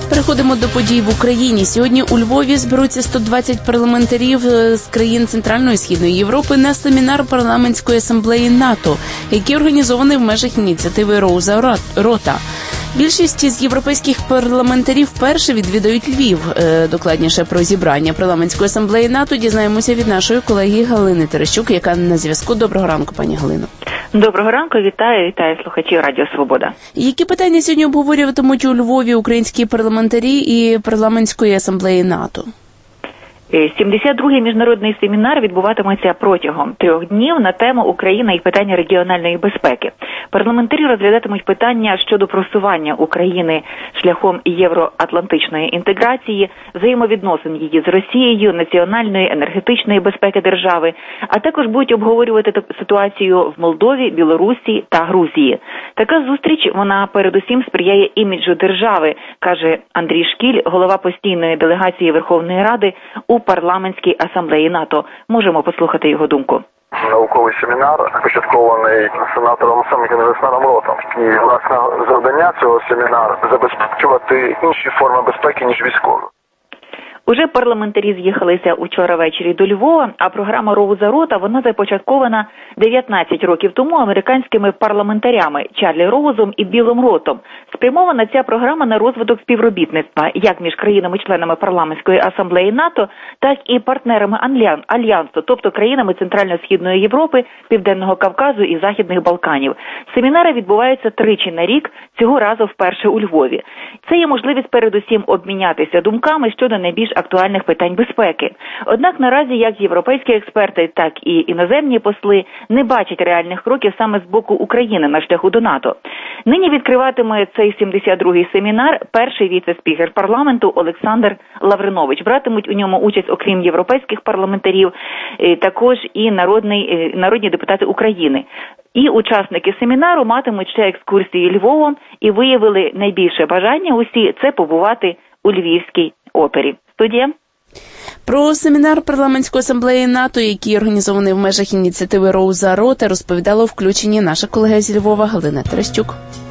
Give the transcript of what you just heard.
Переходимо до подій в Україні. Сьогодні у Львові зберуться 120 парламентарів з країн Центральної і Східної Європи на семінар парламентської асамблеї НАТО, який організований в межах ініціативи Роуза Рота. Більшість з європейських парламентарів вперше відвідають Львів. Докладніше про зібрання парламентської асамблеї НАТО дізнаємося від нашої колеги Галини Терещук, яка на зв'язку. Доброго ранку, пані Галино. Доброго ранку, вітаю слухачів Радіо Свобода. Які питання сьогодні обговорюватимуть у Львові українські парламентарі і парламентської асамблеї НАТО? 72-й міжнародний семінар відбуватиметься протягом 3 днів на тему «Україна і питання регіональної безпеки». Парламентарі розглядатимуть питання щодо просування України шляхом євроатлантичної інтеграції, взаємовідносин її з Росією, національної енергетичної безпеки держави, а також будуть обговорювати ситуацію в Молдові, Білорусі та Грузії. Така зустріч, вона передусім сприяє іміджу держави, каже Андрій Шкіль, голова постійної делегації Верховної Ради у парламентській асамблеї НАТО. Можемо послухати його думку. Науковий семінар, започаткований сенатором Ротом. І, власне, завдання цього семінару – забезпечувати інші форми безпеки, ніж військові. Уже парламентарі з'їхалися учора ввечері до Львова, а програма Роуза Рота, вона започаткована 19 років тому американськими парламентарями Чарлі Роузом і Білом Ротом. Спрямована ця програма на розвиток співробітництва як між країнами-членами парламентської асамблеї НАТО, так і партнерами Альянсу, тобто країнами Центрально-Східної Європи, Південного Кавказу і Західних Балканів. Семінари відбуваються 3 на рік, цього разу вперше у Львові. Це є можливість передусім обмінятися думками щодо найбільш актуальних питань безпеки. Однак наразі як європейські експерти, так і іноземні посли не бачать реальних кроків саме з боку України на шляху до НАТО. Нині відкриватиме цей 72-й семінар перший віце-спікер парламенту Олександр Лавринович. Братимуть у ньому участь, окрім європейських парламентарів, також і народні депутати України. І учасники семінару матимуть ще екскурсії Львовом і виявили найбільше бажання усі – це побувати у Львівській опері. Студія. Про семінар парламентської асамблеї НАТО, який організований в межах ініціативи Роуза Рота, розповідала у включенні наша колега зі Львова Галина Терещук.